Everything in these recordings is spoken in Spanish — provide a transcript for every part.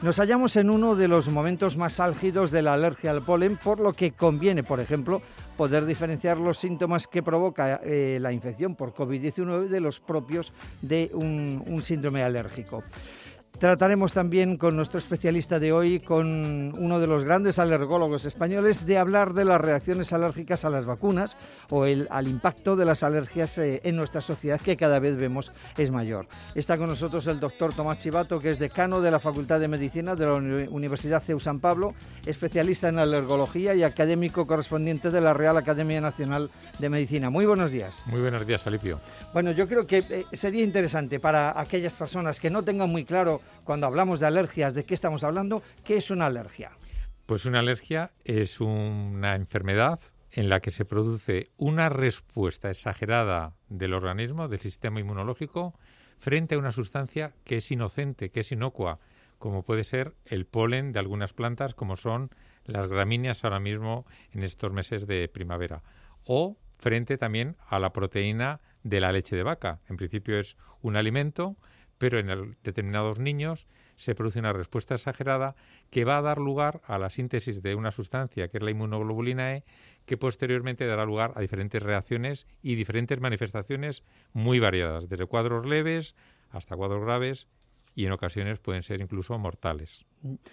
Nos hallamos en uno de los momentos más álgidos de la alergia al polen, por lo que conviene, por ejemplo, poder diferenciar los síntomas que provoca la infección por COVID-19 de los propios de un síndrome alérgico. Trataremos también con nuestro especialista de hoy, con uno de los grandes alergólogos españoles, de hablar de las reacciones alérgicas a las vacunas o al impacto de las alergias en nuestra sociedad, que cada vez vemos es mayor. Está con nosotros el doctor Tomás Chivato, que es decano de la Facultad de Medicina de la Universidad CEU San Pablo, especialista en alergología y académico correspondiente de la Real Academia Nacional de Medicina. Muy buenos días. Muy buenos días, Alipio. Bueno, yo creo que sería interesante para aquellas personas que no tengan muy claro, cuando hablamos de alergias, de qué estamos hablando, ¿qué es una alergia? Pues una alergia es una enfermedad en la que se produce una respuesta exagerada del organismo, del sistema inmunológico, frente a una sustancia que es inocente, que es inocua, como puede ser el polen de algunas plantas, como son las gramíneas ahora mismo en estos meses de primavera, o frente también a la proteína de la leche de vaca. En principio es un alimento, pero en determinados niños se produce una respuesta exagerada que va a dar lugar a la síntesis de una sustancia, que es la inmunoglobulina E, que posteriormente dará lugar a diferentes reacciones y diferentes manifestaciones muy variadas, desde cuadros leves hasta cuadros graves, y en ocasiones pueden ser incluso mortales.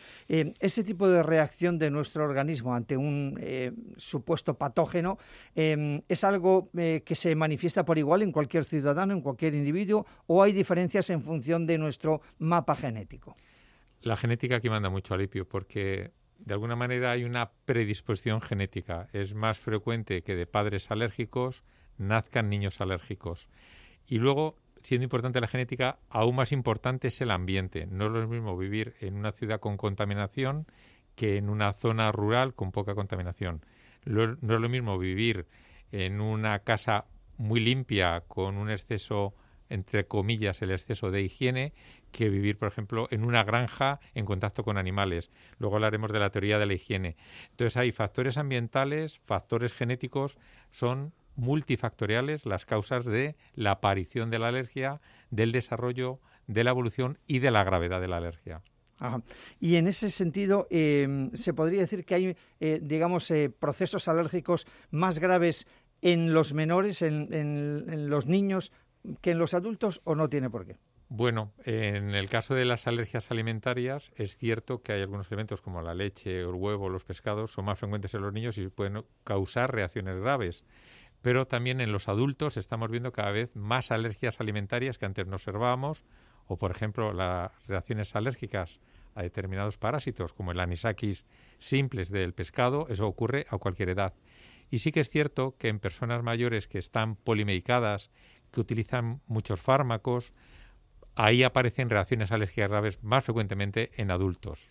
Ese tipo de reacción de nuestro organismo ante un supuesto patógeno es algo que se manifiesta por igual en cualquier ciudadano, en cualquier individuo, o hay diferencias en función de nuestro mapa genético. La genética aquí manda mucho, Alipio, porque de alguna manera hay una predisposición genética. Es más frecuente que de padres alérgicos nazcan niños alérgicos. Y luego, siendo importante la genética, aún más importante es el ambiente. No es lo mismo vivir en una ciudad con contaminación que en una zona rural con poca contaminación. No es lo mismo vivir en una casa muy limpia con un exceso, entre comillas, el exceso de higiene, que vivir, por ejemplo, en una granja en contacto con animales. Luego hablaremos de la teoría de la higiene. Entonces hay factores ambientales, factores genéticos, son multifactoriales las causas de la aparición de la alergia, del desarrollo, de la evolución y de la gravedad de la alergia. Ajá. Y en ese sentido, ¿se podría decir que hay, procesos alérgicos más graves en los menores, en los niños, que en los adultos, o no tiene por qué? Bueno, en el caso de las alergias alimentarias es cierto que hay algunos elementos como la leche, el huevo, los pescados, son más frecuentes en los niños y pueden causar reacciones graves. Pero también en los adultos estamos viendo cada vez más alergias alimentarias que antes no observábamos, o por ejemplo las reacciones alérgicas a determinados parásitos como el anisakis simples del pescado. Eso ocurre a cualquier edad. Y sí que es cierto que en personas mayores que están polimedicadas, que utilizan muchos fármacos, ahí aparecen reacciones alérgicas graves más frecuentemente en adultos.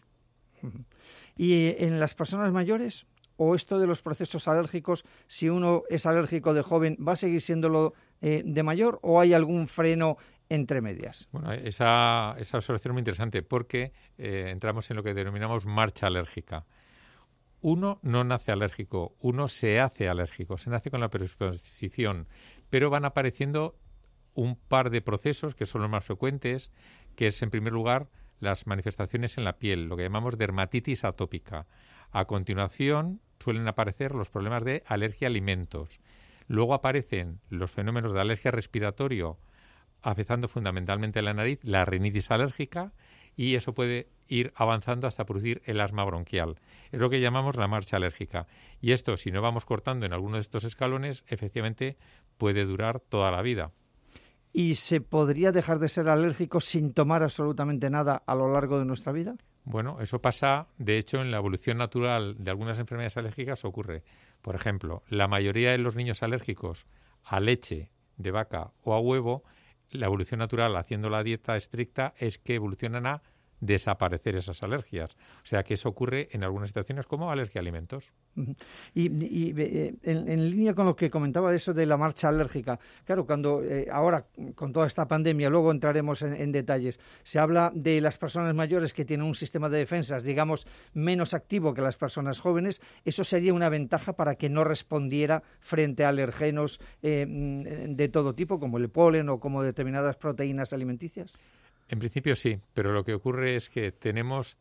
¿Y en las personas mayores? ¿O esto de los procesos alérgicos, si uno es alérgico de joven, va a seguir siéndolo de mayor, o hay algún freno entre medias? Bueno, esa observación es muy interesante porque entramos en lo que denominamos marcha alérgica. Uno no nace alérgico, uno se hace alérgico, se nace con la predisposición, pero van apareciendo un par de procesos que son los más frecuentes, que es en primer lugar las manifestaciones en la piel, lo que llamamos dermatitis atópica. A continuación suelen aparecer los problemas de alergia a alimentos. Luego aparecen los fenómenos de alergia respiratorio, afectando fundamentalmente la nariz, la rinitis alérgica, y eso puede ir avanzando hasta producir el asma bronquial. Es lo que llamamos la marcha alérgica. Y esto, si no vamos cortando en alguno de estos escalones, efectivamente puede durar toda la vida. ¿Y se podría dejar de ser alérgico sin tomar absolutamente nada a lo largo de nuestra vida? Bueno, eso pasa, de hecho, en la evolución natural de algunas enfermedades alérgicas ocurre. Por ejemplo, la mayoría de los niños alérgicos a leche de vaca o a huevo, la evolución natural, haciendo la dieta estricta, es que evolucionan a desaparecer esas alergias. O sea que eso ocurre en algunas situaciones como alergia a alimentos. Y en línea con lo que comentaba eso de la marcha alérgica, claro, cuando ahora con toda esta pandemia, luego entraremos en detalles, se habla de las personas mayores que tienen un sistema de defensas, digamos, menos activo que las personas jóvenes. ¿Eso sería una ventaja para que no respondiera frente a alergenos de todo tipo, como el polen o como determinadas proteínas alimenticias? En principio sí, pero lo que ocurre es que tenemos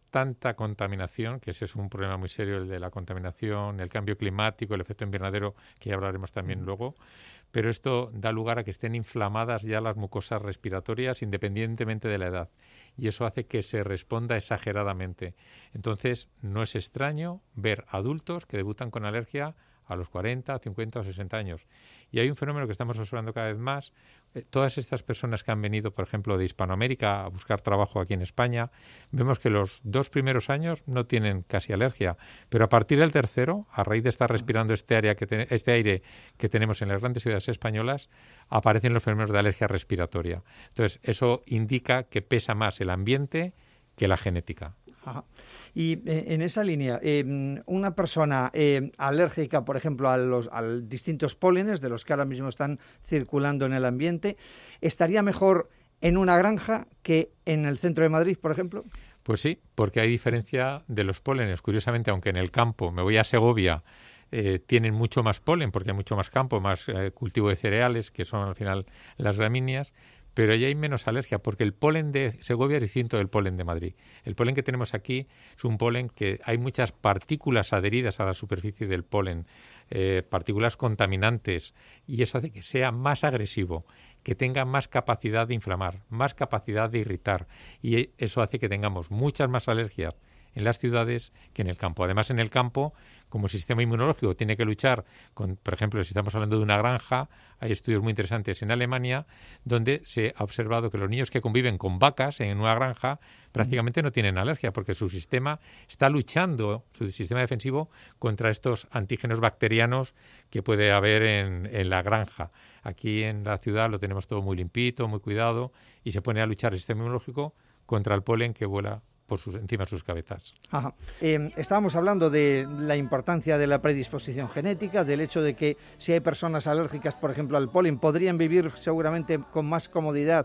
tanta contaminación, que ese es un problema muy serio, el de la contaminación, el cambio climático, el efecto invernadero, que ya hablaremos también luego, pero esto da lugar a que estén inflamadas ya las mucosas respiratorias independientemente de la edad, y eso hace que se responda exageradamente. Entonces, no es extraño ver adultos que debutan con alergia a los 40, 50 o 60 años. Y hay un fenómeno que estamos observando cada vez más. Todas estas personas que han venido, por ejemplo, de Hispanoamérica a buscar trabajo aquí en España, vemos que los 2 primeros años no tienen casi alergia, pero a partir del tercero, a raíz de estar respirando este aire que tenemos en las grandes ciudades españolas, aparecen los fenómenos de alergia respiratoria. Entonces, eso indica que pesa más el ambiente que la genética. Ajá. Y en esa línea, una persona alérgica, por ejemplo, a distintos pólenes de los que ahora mismo están circulando en el ambiente, ¿estaría mejor en una granja que en el centro de Madrid, por ejemplo? Pues sí, porque hay diferencia de los pólenes. Curiosamente, aunque en el campo, me voy a Segovia, tienen mucho más polen porque hay mucho más campo, más cultivo de cereales, que son al final las gramíneas, pero allí hay menos alergia porque el polen de Segovia es distinto del polen de Madrid. El polen que tenemos aquí es un polen que hay muchas partículas adheridas a la superficie del polen, partículas contaminantes, y eso hace que sea más agresivo, que tenga más capacidad de inflamar, más capacidad de irritar, y eso hace que tengamos muchas más alergias en las ciudades que en el campo. Además, en el campo, como el sistema inmunológico tiene que luchar con, por ejemplo, si estamos hablando de una granja, hay estudios muy interesantes en Alemania donde se ha observado que los niños que conviven con vacas en una granja prácticamente no tienen alergia porque su sistema está luchando, su sistema defensivo, contra estos antígenos bacterianos que puede haber en la granja. Aquí en la ciudad lo tenemos todo muy limpito, muy cuidado, y se pone a luchar el sistema inmunológico contra el polen que vuela por encima de sus cabezas. Ajá. Estábamos hablando de la importancia de la predisposición genética, del hecho de que si hay personas alérgicas, por ejemplo, al polen, podrían vivir seguramente con más comodidad,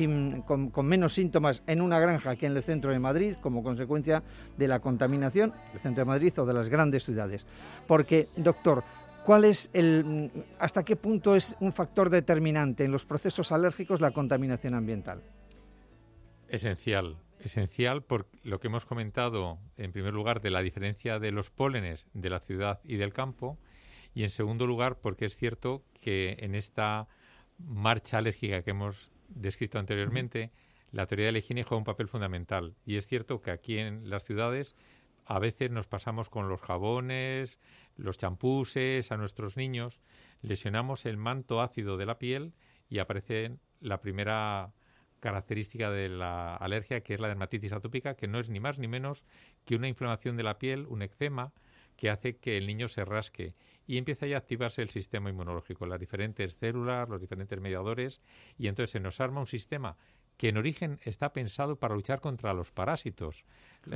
con menos síntomas en una granja que en el centro de Madrid, como consecuencia de la contaminación del centro de Madrid o de las grandes ciudades. Porque, doctor, ¿hasta qué punto es un factor determinante en los procesos alérgicos la contaminación ambiental? Esencial por lo que hemos comentado, en primer lugar, de la diferencia de los pólenes de la ciudad y del campo, y en segundo lugar, porque es cierto que en esta marcha alérgica que hemos descrito anteriormente, la teoría de la higiene juega un papel fundamental, y es cierto que aquí en las ciudades a veces nos pasamos con los jabones, los champuses a nuestros niños, lesionamos el manto ácido de la piel y aparece la primera característica de la alergia, que es la dermatitis atópica, que no es ni más ni menos que una inflamación de la piel, un eczema, que hace que el niño se rasque y empieza ya a activarse el sistema inmunológico, las diferentes células, los diferentes mediadores, y entonces se nos arma un sistema que en origen está pensado para luchar contra los parásitos.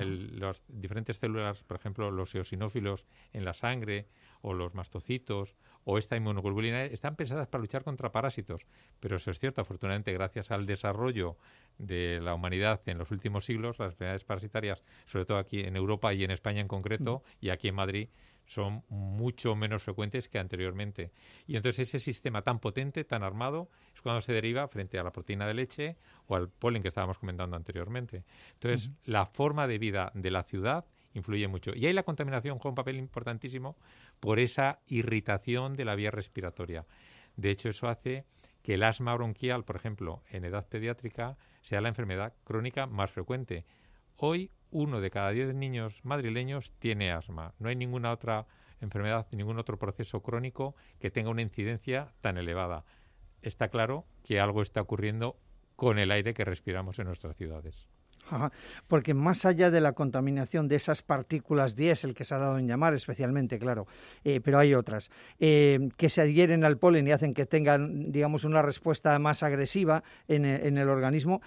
Las diferentes células, por ejemplo, los eosinófilos en la sangre, o los mastocitos, o esta inmunoglobulina, están pensadas para luchar contra parásitos. Pero eso es cierto, afortunadamente, gracias al desarrollo de la humanidad en los últimos siglos, las enfermedades parasitarias, sobre todo aquí en Europa y en España en concreto, y aquí en Madrid, son mucho menos frecuentes que anteriormente. Y entonces ese sistema tan potente, tan armado, es cuando se deriva frente a la proteína de leche o al polen que estábamos comentando anteriormente. Entonces, la forma de vida de la ciudad influye mucho. Y ahí la contaminación juega un papel importantísimo por esa irritación de la vía respiratoria. De hecho, eso hace que el asma bronquial, por ejemplo, en edad pediátrica, sea la enfermedad crónica más frecuente. Hoy, 1 de cada 10 niños madrileños tiene asma. No hay ninguna otra enfermedad, ningún otro proceso crónico que tenga una incidencia tan elevada. Está claro que algo está ocurriendo con el aire que respiramos en nuestras ciudades. Ajá, porque más allá de la contaminación de esas partículas diésel que se ha dado en llamar especialmente, claro, pero hay otras, que se adhieren al polen y hacen que tengan, digamos, una respuesta más agresiva en el organismo,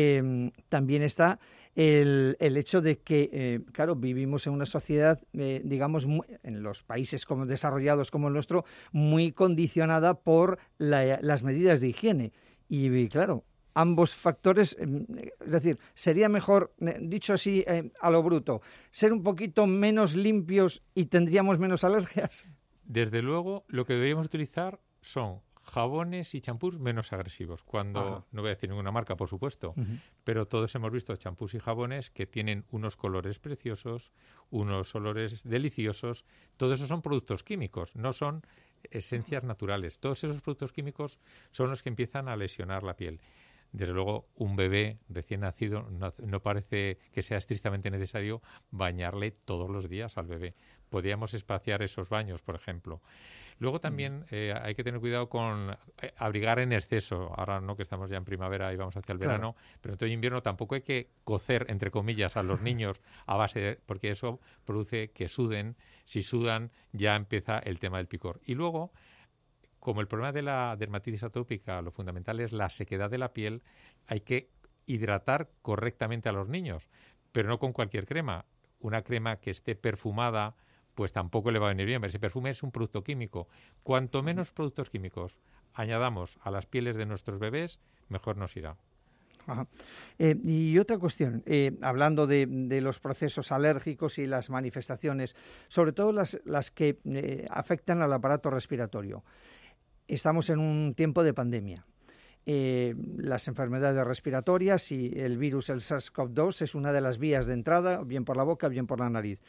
también está el hecho de que, claro, vivimos en una sociedad, digamos, en los países como desarrollados como el nuestro, muy condicionada por las medidas de higiene. Y claro, ambos factores, es decir, sería mejor, dicho así a lo bruto, ser un poquito menos limpios y tendríamos menos alergias. Desde luego, lo que deberíamos utilizar son jabones y champús menos agresivos. Cuando, no voy a decir ninguna marca, por supuesto, pero todos hemos visto champús y jabones que tienen unos colores preciosos, unos olores deliciosos. Todos esos son productos químicos, no son esencias naturales. Todos esos productos químicos son los que empiezan a lesionar la piel. Desde luego, un bebé recién nacido no parece que sea estrictamente necesario bañarle todos los días al bebé. Podríamos espaciar esos baños, por ejemplo. Luego también hay que tener cuidado con abrigar en exceso. Ahora no, que estamos ya en primavera y vamos hacia el verano, pero en otoño e invierno tampoco hay que cocer, entre comillas, a los niños a base de, porque eso produce que suden. Si sudan, ya empieza el tema del picor. Y luego, como el problema de la dermatitis atópica, lo fundamental es la sequedad de la piel, hay que hidratar correctamente a los niños, pero no con cualquier crema. Una crema que esté perfumada, pues tampoco le va a venir bien. Pero ese perfume es un producto químico. Cuanto menos productos químicos añadamos a las pieles de nuestros bebés, mejor nos irá. Ajá. Y otra cuestión, hablando de los procesos alérgicos y las manifestaciones, sobre todo las que afectan al aparato respiratorio. Estamos en un tiempo de pandemia. Las enfermedades respiratorias y el virus, el SARS-CoV-2, es una de las vías de entrada, bien por la boca, bien por la nariz.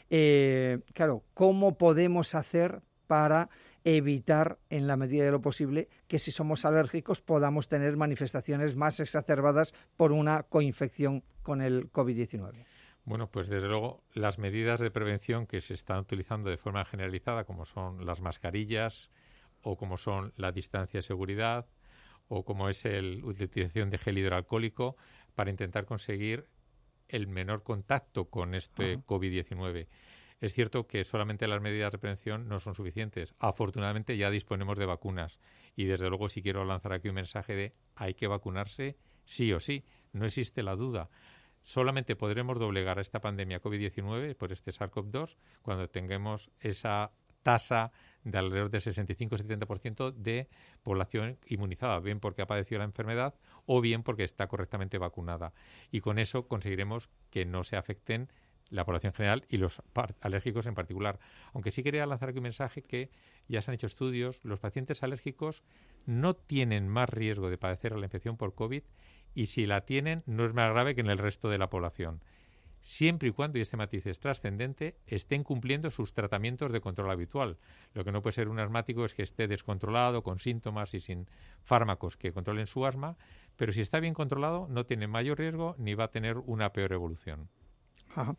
Claro, ¿cómo podemos hacer para evitar, en la medida de lo posible, que si somos alérgicos podamos tener manifestaciones más exacerbadas por una coinfección con el COVID-19? Bueno, pues desde luego las medidas de prevención que se están utilizando de forma generalizada, como son las mascarillas o como son la distancia de seguridad o como es la utilización de gel hidroalcohólico para intentar conseguir el menor contacto con este COVID-19. Es cierto que solamente las medidas de prevención no son suficientes. Afortunadamente ya disponemos de vacunas y desde luego sí quiero lanzar aquí un mensaje de hay que vacunarse sí o sí. No existe la duda. Solamente podremos doblegar a esta pandemia COVID-19 por este SARS-CoV-2 cuando tengamos esa tasa de alrededor del 65-70% de población inmunizada, bien porque ha padecido la enfermedad o bien porque está correctamente vacunada. Y con eso conseguiremos que no se afecten la población general y los alérgicos en particular. Aunque sí quería lanzar aquí un mensaje que ya se han hecho estudios, los pacientes alérgicos no tienen más riesgo de padecer la infección por COVID y si la tienen no es más grave que en el resto de la población. Siempre y cuando, y este matiz es trascendente, estén cumpliendo sus tratamientos de control habitual. Lo que no puede ser un asmático es que esté descontrolado, con síntomas y sin fármacos que controlen su asma, pero si está bien controlado no tiene mayor riesgo ni va a tener una peor evolución. Ajá.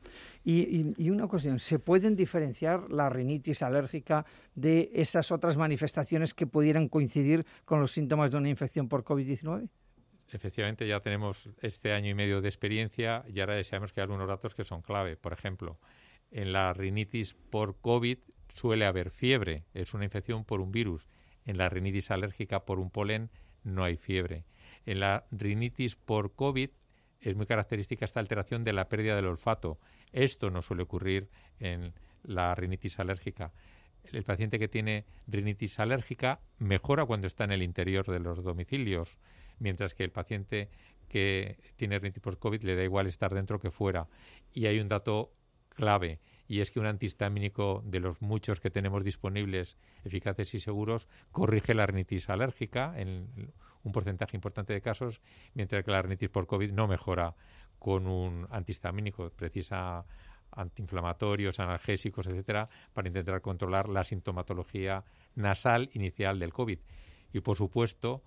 Y una cuestión, ¿se pueden diferenciar la rinitis alérgica de esas otras manifestaciones que pudieran coincidir con los síntomas de una infección por COVID-19? Efectivamente, ya tenemos este año y medio de experiencia y ahora deseamos que haya algunos datos que son clave. Por ejemplo, en la rinitis por COVID suele haber fiebre, es una infección por un virus. En la rinitis alérgica por un polen no hay fiebre. En la rinitis por COVID es muy característica esta alteración de la pérdida del olfato. Esto no suele ocurrir en la rinitis alérgica. El paciente que tiene rinitis alérgica mejora cuando está en el interior de los domicilios, mientras que el paciente que tiene rinitis por COVID le da igual estar dentro que fuera. Y hay un dato clave, y es que un antihistamínico de los muchos que tenemos disponibles, eficaces y seguros, corrige la rinitis alérgica en un porcentaje importante de casos, mientras que la rinitis por COVID no mejora con un antihistamínico. Precisa antiinflamatorios, analgésicos, etcétera, para intentar controlar la sintomatología nasal inicial del COVID. Y, por supuesto,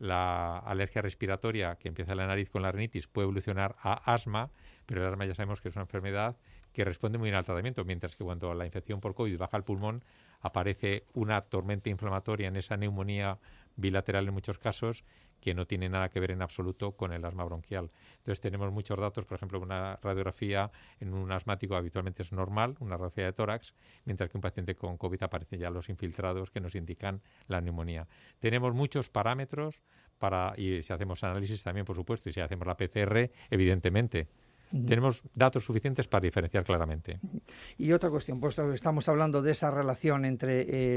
la alergia respiratoria que empieza en la nariz con la rinitis puede evolucionar a asma, pero el asma ya sabemos que es una enfermedad que responde muy bien al tratamiento, mientras que cuando la infección por COVID baja al pulmón aparece una tormenta inflamatoria en esa neumonía bilateral en muchos casos que no tiene nada que ver en absoluto con el asma bronquial. Entonces tenemos muchos datos, por ejemplo, una radiografía en un asmático habitualmente es normal, una radiografía de tórax, mientras que un paciente con COVID aparecen ya los infiltrados que nos indican la neumonía. Tenemos muchos parámetros y si hacemos análisis también, por supuesto, y si hacemos la PCR, evidentemente. Tenemos datos suficientes para diferenciar claramente. Y otra cuestión, puesto que estamos hablando de esa relación entre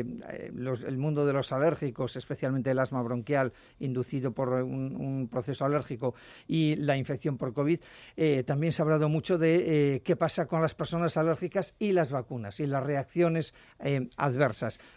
el mundo de los alérgicos, especialmente el asma bronquial inducido por un proceso alérgico y la infección por COVID, también se ha hablado mucho de qué pasa con las personas alérgicas y las vacunas y las reacciones adversas.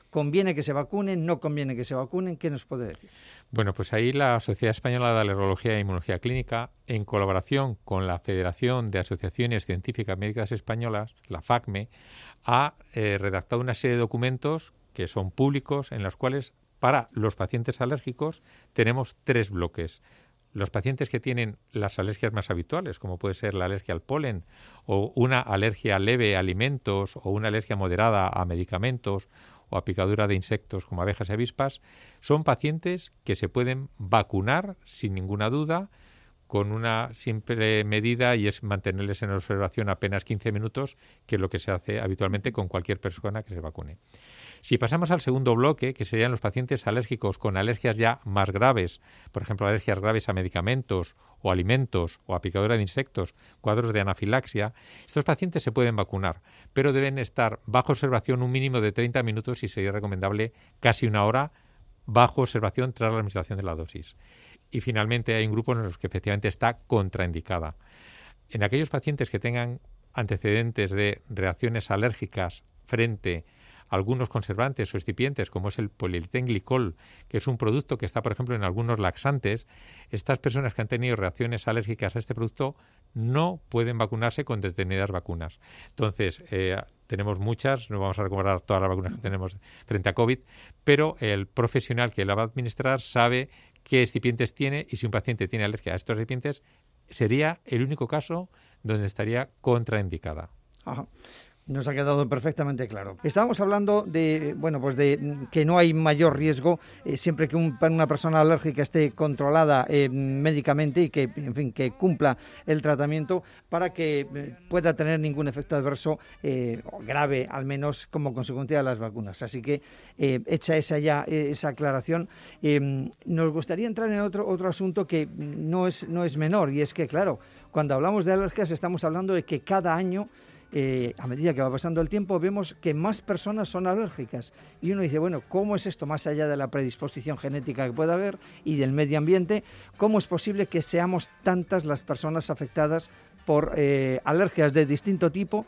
¿Conviene que se vacunen? ¿No conviene que se vacunen? ¿Qué nos puede decir? Bueno, pues ahí la Sociedad Española de Alergología e Inmunología Clínica, en colaboración con la Federación de Asociaciones Científicas Médicas Españolas, la FACME, ha redactado una serie de documentos que son públicos, en los cuales para los pacientes alérgicos tenemos 3 bloques. Los pacientes que tienen las alergias más habituales, como puede ser la alergia al polen o una alergia leve a alimentos o una alergia moderada a medicamentos o a picadura de insectos como abejas y avispas, son pacientes que se pueden vacunar sin ninguna duda con una simple medida, y es mantenerles en observación apenas 15 minutos, que es lo que se hace habitualmente con cualquier persona que se vacune. Si pasamos al segundo bloque, que serían los pacientes alérgicos con alergias ya más graves, por ejemplo, alergias graves a medicamentos o alimentos o a picadura de insectos, cuadros de anafilaxia, estos pacientes se pueden vacunar, pero deben estar bajo observación un mínimo de 30 minutos y sería recomendable casi 1 hora bajo observación tras la administración de la dosis. Y finalmente hay un grupo en los que efectivamente está contraindicada. En aquellos pacientes que tengan antecedentes de reacciones alérgicas frente a algunos conservantes o excipientes, como es el polietilenglicol, que es un producto que está, por ejemplo, en algunos laxantes, estas personas que han tenido reacciones alérgicas a este producto no pueden vacunarse con determinadas vacunas. Entonces, tenemos muchas, no vamos a recomendar todas las vacunas que tenemos frente a COVID, pero el profesional que la va a administrar sabe qué excipientes tiene, y si un paciente tiene alergia a estos excipientes, sería el único caso donde estaría contraindicada. Ajá. Nos ha quedado perfectamente claro. Estábamos hablando de, bueno, pues de que no hay mayor riesgo siempre que una persona alérgica esté controlada médicamente y que, en fin, que cumpla el tratamiento para que pueda tener ningún efecto adverso grave, al menos como consecuencia de las vacunas. Así que hecha esa aclaración, nos gustaría entrar en otro asunto que no es menor, y es que, claro, cuando hablamos de alergias estamos hablando de que cada año, a medida que va pasando el tiempo, vemos que más personas son alérgicas. Y uno dice, bueno, ¿cómo es esto? Más allá de la predisposición genética que pueda haber y del medio ambiente, ¿cómo es posible que seamos tantas las personas afectadas por alergias de distinto tipo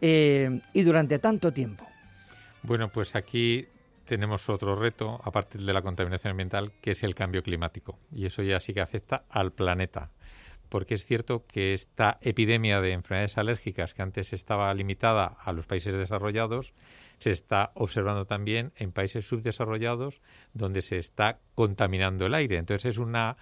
y durante tanto tiempo? Bueno, pues aquí tenemos otro reto, aparte de la contaminación ambiental, que es el cambio climático. Y eso ya sí que afecta al planeta. Porque es cierto que esta epidemia de enfermedades alérgicas, que antes estaba limitada a los países desarrollados, se está observando también en países subdesarrollados, donde se está contaminando el aire. Entonces es una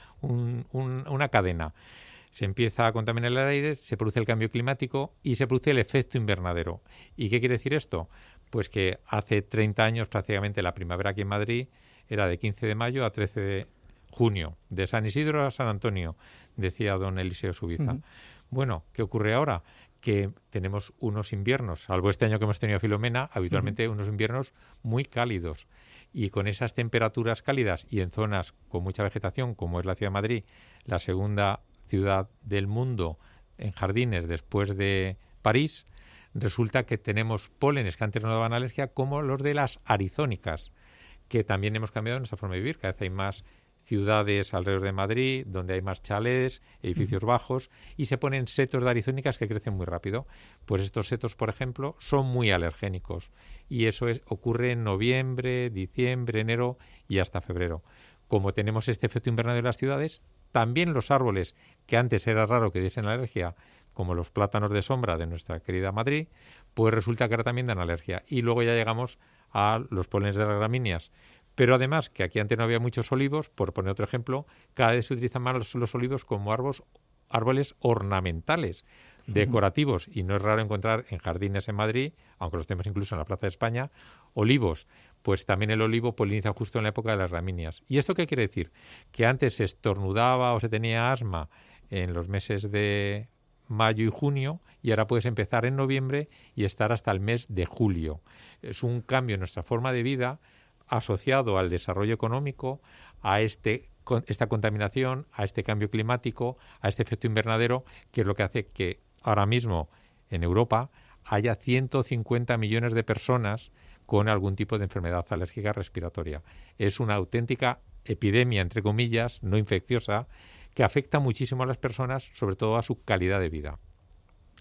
cadena. Se empieza a contaminar el aire, se produce el cambio climático y se produce el efecto invernadero. ¿Y qué quiere decir esto? Pues que hace 30 años prácticamente la primavera aquí en Madrid era de 15 de mayo a 13 de junio, de San Isidro a San Antonio, decía don Eliseo Subiza. Uh-huh. Bueno, ¿qué ocurre ahora? Que tenemos unos inviernos, salvo este año que hemos tenido Filomena, habitualmente unos inviernos muy cálidos. Y con esas temperaturas cálidas y en zonas con mucha vegetación, como es la ciudad de Madrid, la segunda ciudad del mundo en jardines después de París, resulta que tenemos pólenes que antes no daban alergia, como los de las arizónicas, que también hemos cambiado nuestra forma de vivir. Cada vez hay más ciudades alrededor de Madrid, donde hay más chalés, edificios bajos, y se ponen setos de arizónicas que crecen muy rápido. Pues estos setos, por ejemplo, son muy alergénicos, y eso ocurre en noviembre, diciembre, enero y hasta febrero. Como tenemos este efecto invernadero en las ciudades, también los árboles que antes era raro que diesen alergia, como los plátanos de sombra de nuestra querida Madrid, pues resulta que ahora también dan alergia. Y luego ya llegamos a los pólenes de las gramíneas. Pero además, que aquí antes no había muchos olivos, por poner otro ejemplo, cada vez se utilizan más los olivos como árboles ornamentales, decorativos, y no es raro encontrar en jardines en Madrid, aunque los tenemos incluso en la Plaza de España, olivos. Pues también el olivo poliniza justo en la época de las gramíneas. ¿Y esto qué quiere decir? Que antes se estornudaba o se tenía asma en los meses de mayo y junio, y ahora puedes empezar en noviembre y estar hasta el mes de julio. Es un cambio en nuestra forma de vida asociado al desarrollo económico, a esta contaminación, a este cambio climático, a este efecto invernadero, que es lo que hace que ahora mismo en Europa haya 150 millones de personas con algún tipo de enfermedad alérgica respiratoria. Es una auténtica epidemia, entre comillas, no infecciosa, que afecta muchísimo a las personas, sobre todo a su calidad de vida.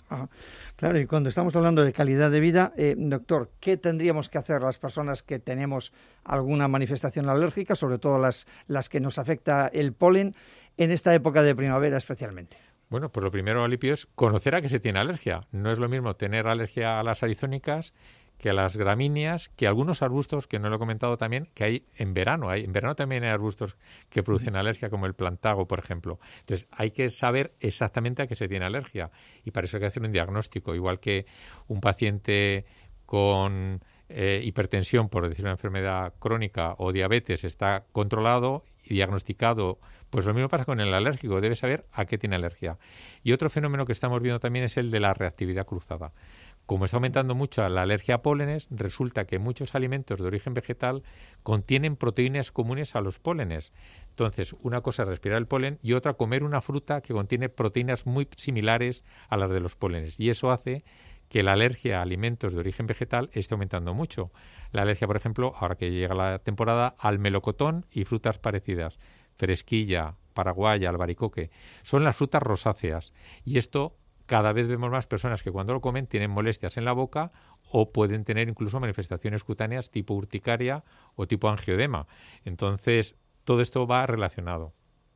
Ajá. Claro, y cuando estamos hablando de calidad de vida, doctor, ¿qué tendríamos que hacer las personas que tenemos alguna manifestación alérgica, sobre todo las que nos afecta el polen, en esta época de primavera especialmente? Bueno, pues lo primero, Alipio, es conocer a qué se tiene alergia. No es lo mismo tener alergia a las arizónicas que a las gramíneas, que a algunos arbustos, que no lo he comentado también, que hay en verano. En verano también hay arbustos que producen alergia, como el plantago, por ejemplo. Entonces, hay que saber exactamente a qué se tiene alergia. Y para eso hay que hacer un diagnóstico. Igual que un paciente con hipertensión, por decir una enfermedad crónica, o diabetes, está controlado y diagnosticado, pues lo mismo pasa con el alérgico. Debe saber a qué tiene alergia. Y otro fenómeno que estamos viendo también es el de la reactividad cruzada. Como está aumentando mucho la alergia a pólenes, resulta que muchos alimentos de origen vegetal contienen proteínas comunes a los pólenes. Entonces, una cosa es respirar el polen y otra comer una fruta que contiene proteínas muy similares a las de los pólenes. Y eso hace que la alergia a alimentos de origen vegetal esté aumentando mucho. La alergia, por ejemplo, ahora que llega la temporada, al melocotón y frutas parecidas, fresquilla, paraguaya, albaricoque, son las frutas rosáceas. Y esto cada vez vemos más personas que cuando lo comen tienen molestias en la boca o pueden tener incluso manifestaciones cutáneas tipo urticaria o tipo angioedema. Entonces, todo esto va relacionado.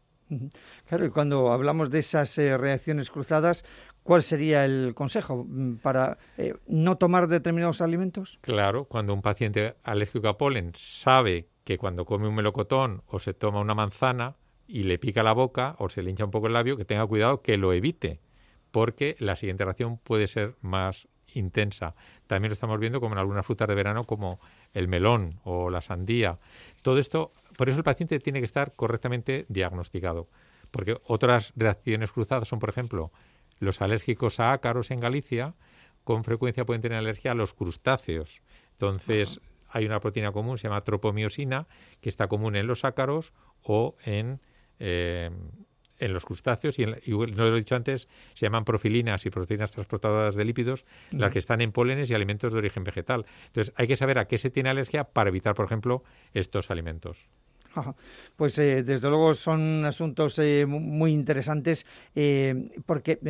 Claro, y cuando hablamos de esas reacciones cruzadas, ¿cuál sería el consejo para no tomar determinados alimentos? Claro, cuando un paciente alérgico a polen sabe que cuando come un melocotón o se toma una manzana y le pica la boca o se le hincha un poco el labio, que tenga cuidado, que lo evite, porque la siguiente reacción puede ser más intensa. También lo estamos viendo como en algunas frutas de verano, como el melón o la sandía. Todo esto, por eso el paciente tiene que estar correctamente diagnosticado. Porque otras reacciones cruzadas son, por ejemplo, los alérgicos a ácaros en Galicia, con frecuencia pueden tener alergia a los crustáceos. Entonces, hay una proteína común, se llama tropomiosina, que está común en los ácaros o en los crustáceos, y no lo he dicho antes, se llaman profilinas y proteínas transportadoras de lípidos, las que están en pólenes y alimentos de origen vegetal. Entonces, hay que saber a qué se tiene alergia para evitar, por ejemplo, estos alimentos. Pues desde luego son asuntos muy interesantes, porque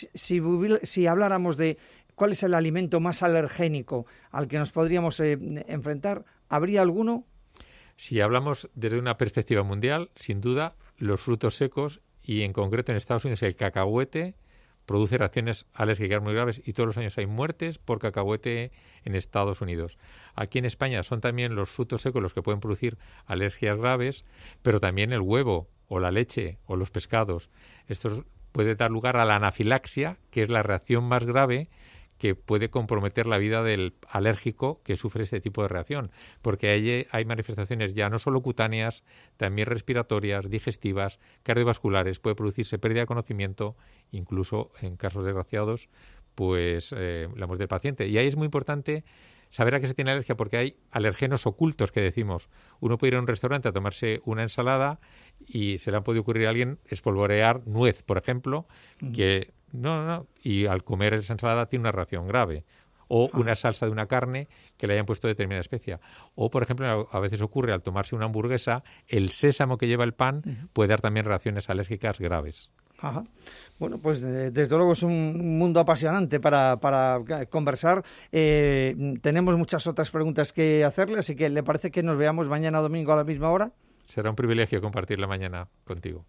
si habláramos de cuál es el alimento más alergénico al que nos podríamos enfrentar, ¿habría alguno? Si hablamos desde una perspectiva mundial, sin duda, los frutos secos y en concreto en Estados Unidos el cacahuete produce reacciones alérgicas muy graves y todos los años hay muertes por cacahuete en Estados Unidos. Aquí en España son también los frutos secos los que pueden producir alergias graves, pero también el huevo o la leche o los pescados. Esto puede dar lugar a la anafilaxia, que es la reacción más grave que puede comprometer la vida del alérgico que sufre este tipo de reacción, porque hay manifestaciones ya no solo cutáneas, también respiratorias, digestivas, cardiovasculares, puede producirse pérdida de conocimiento, incluso en casos desgraciados, pues la muerte del paciente. Y ahí es muy importante saber a qué se tiene alergia, porque hay alergenos ocultos que decimos. Uno puede ir a un restaurante a tomarse una ensalada y se le ha podido ocurrir a alguien espolvorear nuez, por ejemplo, que y al comer esa ensalada tiene una reacción grave. O una salsa de una carne que le hayan puesto determinada especia. O, por ejemplo, a veces ocurre al tomarse una hamburguesa, el sésamo que lleva el pan puede dar también reacciones alérgicas graves. Ajá. Bueno, pues desde luego es un mundo apasionante para conversar. Tenemos muchas otras preguntas que hacerle, así que ¿le parece que nos veamos mañana domingo a la misma hora? Será un privilegio compartir la mañana contigo.